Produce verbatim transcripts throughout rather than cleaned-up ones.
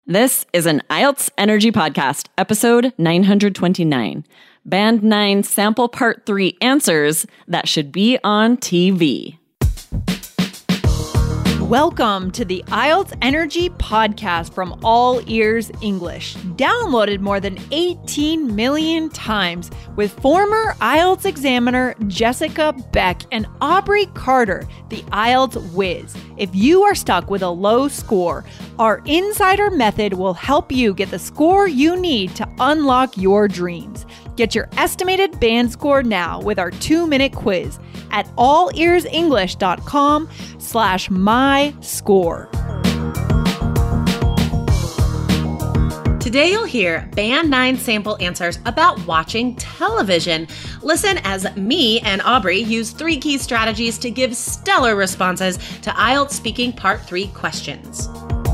This is an I E L T S Energy Podcast, episode nine hundred twenty-nine. Band nine Sample Part three Answers That Should Be on T V. Welcome to the I E L T S Energy Podcast from All Ears English, downloaded more than eighteen million times with former I E L T S examiner Jessica Beck and Aubrey Carter, the I E L T S whiz. If you are stuck with a low score, our Insider Method will help you get the score you need to unlock your dreams. Get your estimated band score now with our two-minute quiz at allearsenglish.com slash my score. Today you'll hear Band nine sample answers about watching television. Listen as me and Aubrey use three key strategies to give stellar responses to I E L T S Speaking Part three questions.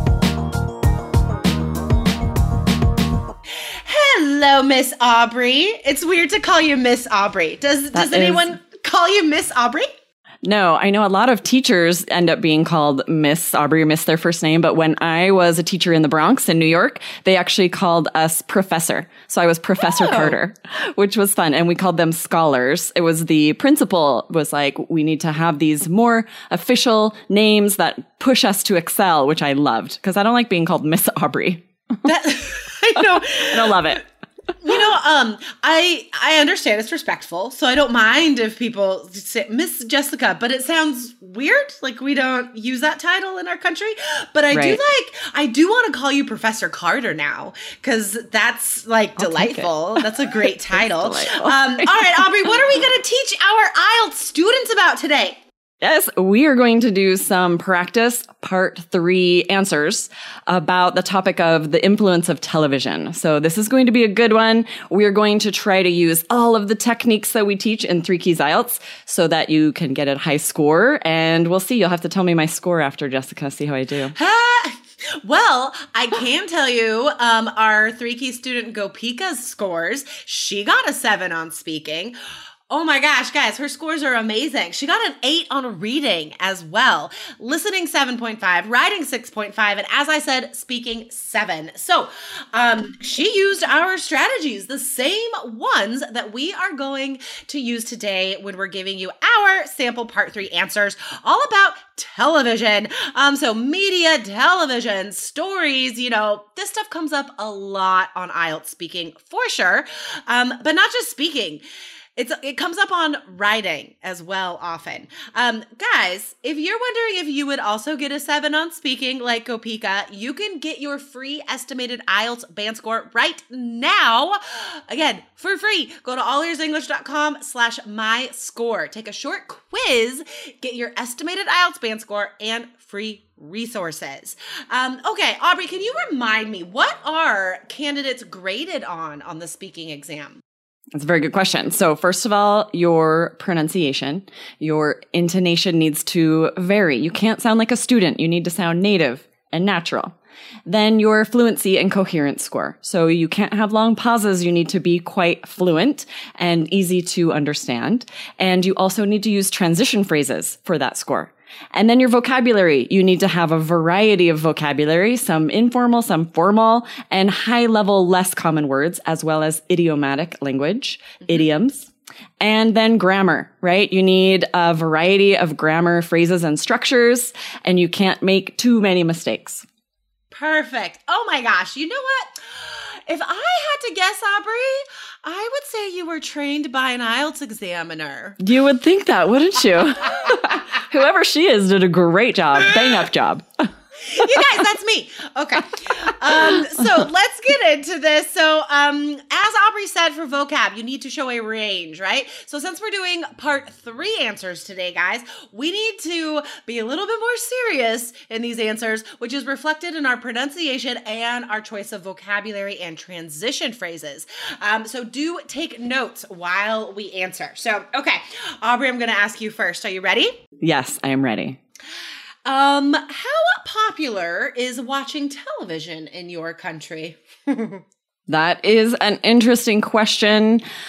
Hello, Miss Aubrey. It's weird to call you Miss Aubrey. Does does anyone is... call you Miss Aubrey? No, I know a lot of teachers end up being called Miss Aubrey or Miss their first name. But when I was a teacher in the Bronx in New York, they actually called us Professor. So I was Professor oh. Carter, which was fun. And we called them scholars. It was the principal was like, we need to have these more official names that push us to excel, which I loved because I don't like being called Miss Aubrey. That, I know. I don't love it. You know, um, I I understand it's respectful, so I don't mind if people say Miss Jessica, but it sounds weird, like we don't use that title in our country. But I right. do like, I do want to call you Professor Carter now, because that's like I'll delightful. That's a great title. um, all right, Aubrey, what are we going to teach our I E L T S students about today? Yes, we are going to do some practice part three answers about the topic of the influence of television. So this is going to be a good one. We are going to try to use all of the techniques that we teach in Three Keys I E L T S so that you can get a high score. And we'll see. You'll have to tell me my score after, Jessica, see how I do. Well, I can tell you um, our Three Key student Gopika's scores. She got a seven on speaking. Oh my gosh, guys, her scores are amazing. She got an eight on reading as well. Listening seven point five, writing six point five, and as I said, speaking seven. So um, she used our strategies, the same ones that we are going to use today when we're giving you our sample part three answers, all about television. Um, so media, television, stories, you know, this stuff comes up a lot on I E L T S Speaking for sure, um, but not just speaking. It's, it comes up on writing as well often. Um, guys, if you're wondering if you would also get a seven on speaking like Gopika, you can get your free estimated I E L T S band score right now. Again, for free. Go to allearsenglish.com slash my score. Take a short quiz, get your estimated I E L T S band score, and free resources. Um, okay, Aubrey, can you remind me, what are candidates graded on on the speaking exam? That's a very good question. So first of all, your pronunciation, your intonation needs to vary. You can't sound like a student. You need to sound native and natural. Then your fluency and coherence score. So you can't have long pauses. You need to be quite fluent and easy to understand. And you also need to use transition phrases for that score. And then your vocabulary, you need to have a variety of vocabulary, some informal, some formal, and high-level, less common words, as well as idiomatic language, mm-hmm. idioms. And then grammar, right? You need a variety of grammar phrases and structures, and you can't make too many mistakes. Perfect. Oh my gosh. You know what? If I had to guess, Aubrey, I would say you were trained by an I E L T S examiner. You would think that, wouldn't you? Whoever she is did a great job. Bang up job. You guys, that's me. Okay. Um, so let's get into this. So um, as Aubrey said, for vocab, you need to show a range, right? So since we're doing part three answers today, guys, we need to be a little bit more serious in these answers, which is reflected in our pronunciation and our choice of vocabulary and transition phrases. Um, so do take notes while we answer. So, okay, Aubrey, I'm going to ask you first. Are you ready? Yes, I am ready. Um, how popular is watching television in your country? That is an interesting question.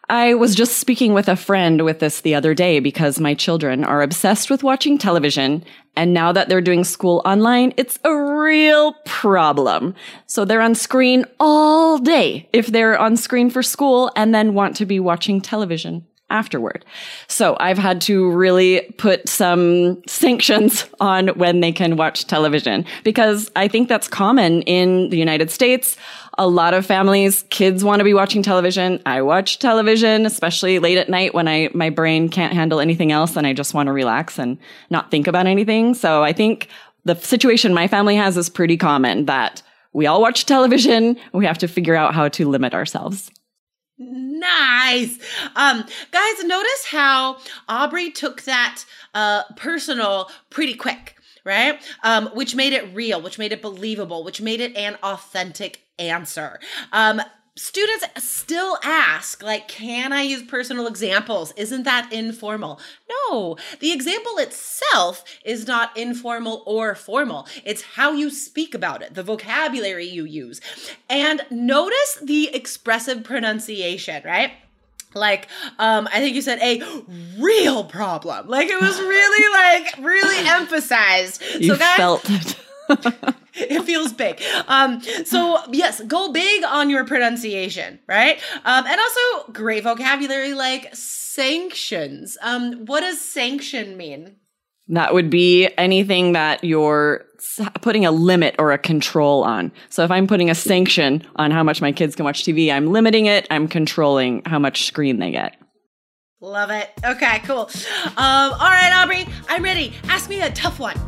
I was just speaking with a friend with this the other day because my children are obsessed with watching television. And now that they're doing school online, it's a real problem. So they're on screen all day if they're on screen for school and then want to be watching television afterward. So I've had to really put some sanctions on when they can watch television because I think that's common in the United States. A lot of families, kids want to be watching television. I watch television, especially late at night when I my brain can't handle anything else and I just want to relax and not think about anything. So I think the situation my family has is pretty common that we all watch television. We have to figure out how to limit ourselves. Nice. Um, guys, notice how Aubrey took that uh, personal pretty quick, right? Um, which made it real, which made it believable, which made it an authentic answer. Um, students still ask, like, can I use personal examples? Isn't that informal? No, the example itself is not informal or formal. It's how you speak about it, the vocabulary you use. And notice the expressive pronunciation, right? Like, um, I think you said a real problem. Like, it was really, like, really emphasized. You so guys, felt it. It feels big. Um, so yes, go big on your pronunciation, right? Um, and also great vocabulary like sanctions. Um, what does sanction mean? That would be anything that you're putting a limit or a control on. So if I'm putting a sanction on how much my kids can watch T V, I'm limiting it. I'm controlling how much screen they get. Love it. Okay, cool. Um, all right, Aubrey, I'm ready. Ask me a tough one.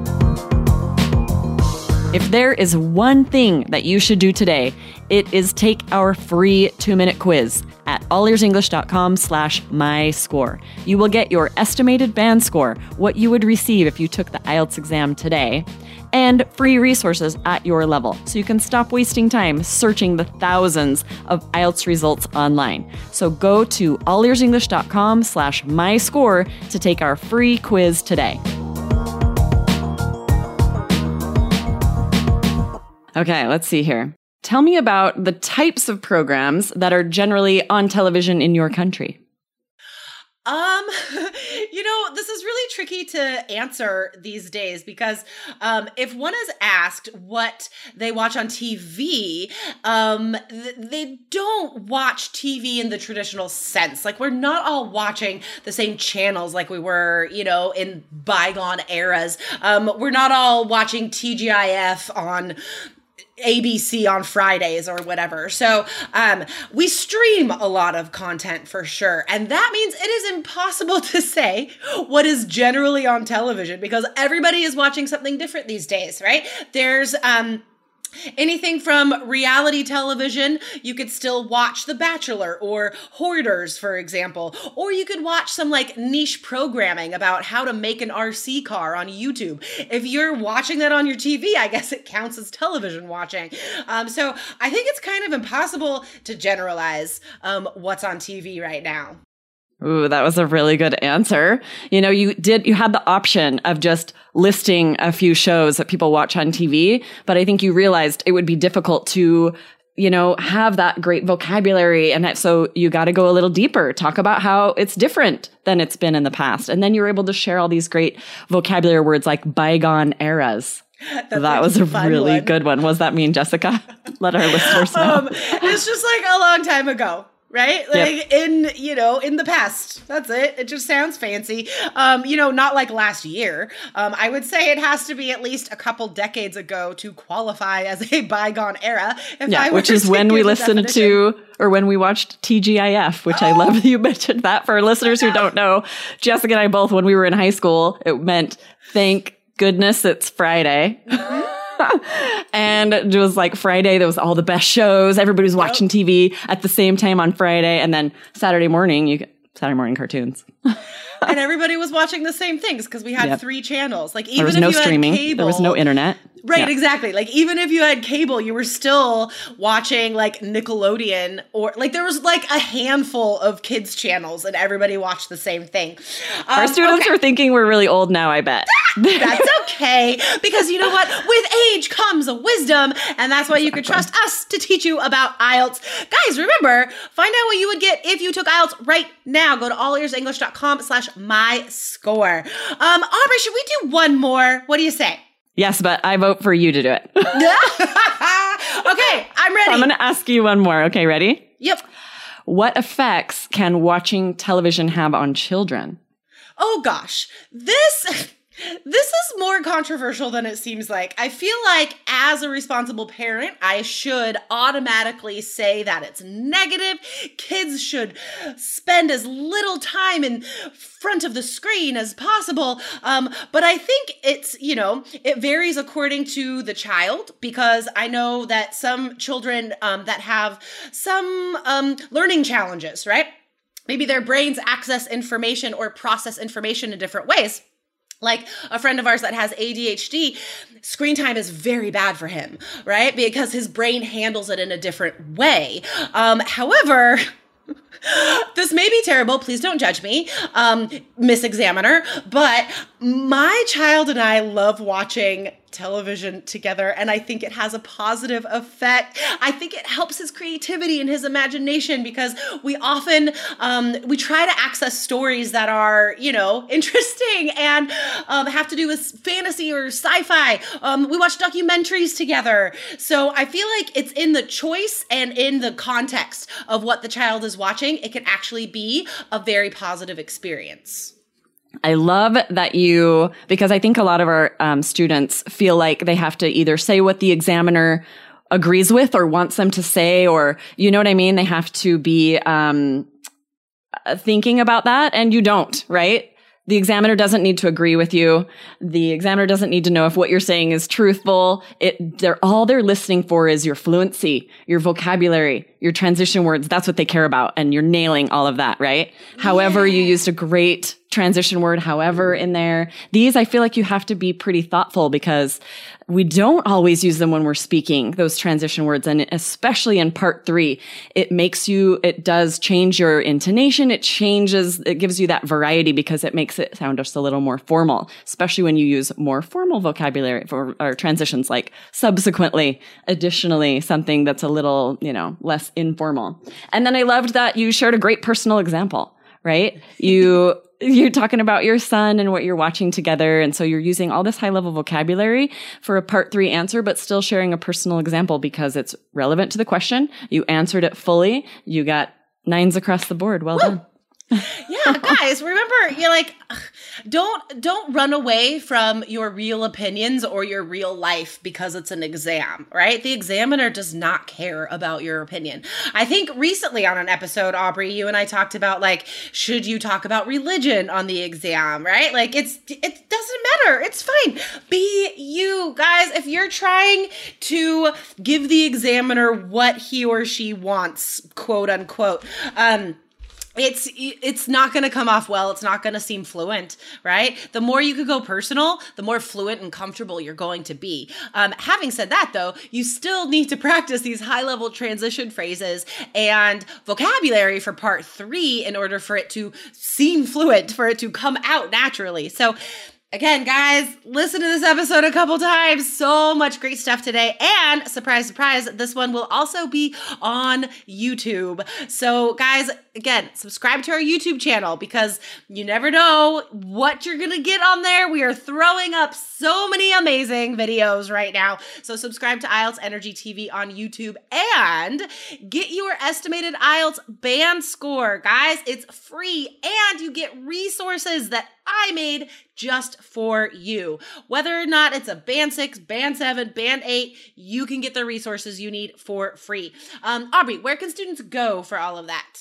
If there is one thing that you should do today, it is take our free two-minute quiz at allearsenglish.com slash my score. You will get your estimated band score, what you would receive if you took the I E L T S exam today, and free resources at your level, so you can stop wasting time searching the thousands of I E L T S results online. So go to allearsenglish.com slash my score to take our free quiz today. Okay, let's see here. Tell me about the types of programs that are generally on television in your country. Um, you know, this is really tricky to answer these days because um, if one is asked what they watch on T V, um, th- they don't watch T V in the traditional sense. Like, we're not all watching the same channels like we were, you know, in bygone eras. Um, we're not all watching T G I F on A B C on Fridays or whatever. So um, we stream a lot of content for sure. And that means it is impossible to say what is generally on television because everybody is watching something different these days, right? There's um, anything from reality television. You could still watch The Bachelor or Hoarders, for example, or you could watch some like niche programming about how to make an R C car on YouTube. If you're watching that on your T V, I guess it counts as television watching. Um, so I think it's kind of impossible to generalize um, what's on T V right now. Ooh, that was a really good answer. You know, you did, you had the option of just listing a few shows that people watch on T V, but I think you realized it would be difficult to, you know, have that great vocabulary. And that, so you got to go a little deeper, talk about how it's different than it's been in the past. And then you're able to share all these great vocabulary words like bygone eras. That's that was a really one. good one. What does that mean, Jessica? Let our listeners know. Um, it's just like a long time ago. Right? Like yep. in, you know, in the past. That's it. It just sounds fancy. Um, you know, not like last year. Um, I would say it has to be at least a couple decades ago to qualify as a bygone era. If yeah, I which is when we listened definition. to, or when we watched T G I F, which oh. I love that you mentioned that. For listeners who don't know, Jessica and I both, when we were in high school, it meant thank goodness it's Friday. Mm-hmm. And it was like Friday, there was all the best shows. Everybody was watching yep. T V at the same time on Friday. And then Saturday morning, you get Saturday morning cartoons. and everybody was watching the same things because we had Yep. three channels. Like even There was if no you streaming. had cable, There was no internet. Right, Yeah. exactly. Like even if you had cable, you were still watching like Nickelodeon or like there was like a handful of kids channels and everybody watched the same thing. Um, Our students okay. are thinking we're really old now, I bet. That's okay because you know what? With age comes a wisdom, and that's why you can trust us to teach you about I E L T S. Guys, remember, find out what you would get if you took I E L T S right now. Go to allearsenglish.com slash my score. Um, Aubrey, should we do one more? What do you say? Yes, but I vote for you to do it. Okay, I'm ready. I'm going to ask you one more. Okay, ready? Yep. What effects can watching television have on children? Oh gosh, this this is more controversial than it seems like. I feel like as a responsible parent, I should automatically say that it's negative. Kids should spend as little time in front of the screen as possible. Um, but I think it's, you know, it varies according to the child because I know that some children um, that have some um, learning challenges, right? Maybe their brains access information or process information in different ways. Like a friend of ours that has A D H D, screen time is very bad for him, right? Because his brain handles it in a different way. Um, however, this may be terrible. Please don't judge me, um, Miss Examiner. But my child and I love watching television together, and I think it has a positive effect. I think it helps his creativity and his imagination because we often um, we try to access stories that are, you know, interesting and um, have to do with fantasy or sci-fi. Um, we watch documentaries together, so I feel like it's in the choice and in the context of what the child is watching. It can actually be a very positive experience. I love that you, because I think a lot of our um, students feel like they have to either say what the examiner agrees with or wants them to say, or, you know what I mean? They have to be um, thinking about that, and you don't, right? The examiner doesn't need to agree with you. The examiner doesn't need to know if what you're saying is truthful. It, they're, all they're listening for is your fluency, your vocabulary, your transition words. That's what they care about. And you're nailing all of that, right? Yeah. However, you used a great transition word, however, in there. These, I feel like you have to be pretty thoughtful because we don't always use them when we're speaking, those transition words. And especially in part three, it makes you, it does change your intonation. It changes, it gives you that variety because it makes it sound just a little more formal, especially when you use more formal vocabulary for or transitions like subsequently, additionally, something that's a little, you know, less informal. And then I loved that you shared a great personal example, right? You, You're talking about your son and what you're watching together. And so you're using all this high level vocabulary for a part three answer, but still sharing a personal example because it's relevant to the question. You answered it fully. You got nines across the board. Well done. Yeah, guys, remember, you're like, don't don't run away from your real opinions or your real life because it's an exam, right? The examiner does not care about your opinion. I think recently on an episode, Aubrey, you and I talked about like, should you talk about religion on the exam, right? Like it's it doesn't matter. It's fine. Be you, guys. If you're trying to give the examiner what he or she wants, quote unquote, um, It's it's not going to come off well. It's not going to seem fluent, right? The more you could go personal, the more fluent and comfortable you're going to be. Um, having said that, though, you still need to practice these high-level transition phrases and vocabulary for part three in order for it to seem fluent, for it to come out naturally. So again, guys, listen to this episode a couple times. So much great stuff today. And surprise, surprise, this one will also be on YouTube. So guys, again, subscribe to our YouTube channel because you never know what you're going to get on there. We are throwing up so many amazing videos right now. So subscribe to I E L T S Energy T V on YouTube and get your estimated I E L T S band score. Guys, it's free and you get resources that I made just for you. Whether or not it's a band six, band seven, band eight, you can get the resources you need for free. Um, Aubrey, where can students go for all of that?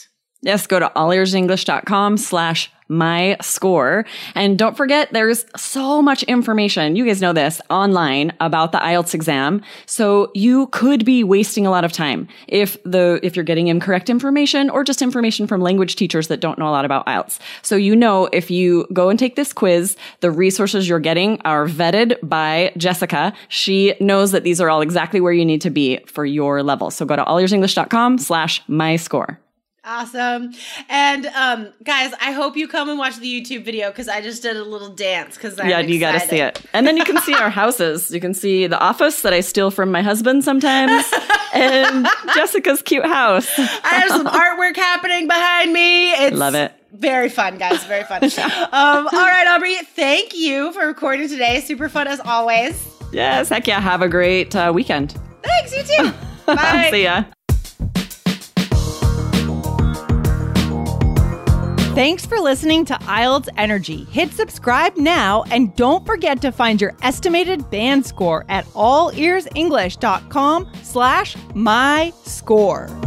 Yes, go to allearsenglish.com slash my score. And don't forget, there's so much information, you guys know this, online about the I E L T S exam. So you could be wasting a lot of time if the if you're getting incorrect information or just information from language teachers that don't know a lot about I E L T S. So you know, if you go and take this quiz, the resources you're getting are vetted by Jessica. She knows that these are all exactly where you need to be for your level. So go to allearsenglish.com slash my score. Awesome. And um, guys, I hope you come and watch the YouTube video because I just did a little dance because I'm Yeah, you got to see it. And then you can see our houses. You can see the office that I steal from my husband sometimes and Jessica's cute house. I have some artwork happening behind me. It's Love it. Very fun, guys. Very fun. um, all right, Aubrey, thank you for recording today. Super fun as always. Yes, heck yeah. Have a great uh, weekend. Thanks, you too. Bye. See ya. Thanks for listening to I E L T S Energy. Hit subscribe now and don't forget to find your estimated band score at allearsenglish.com slash my score.